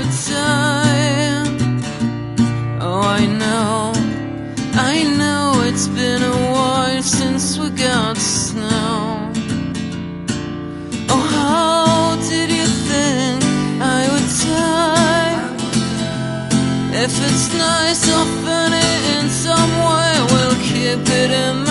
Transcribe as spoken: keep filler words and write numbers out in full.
would die. Oh, I know, I know it's been a while since we got snow. Oh, how did you think I would die? If it's nice or funny in some way, we'll keep it in mind.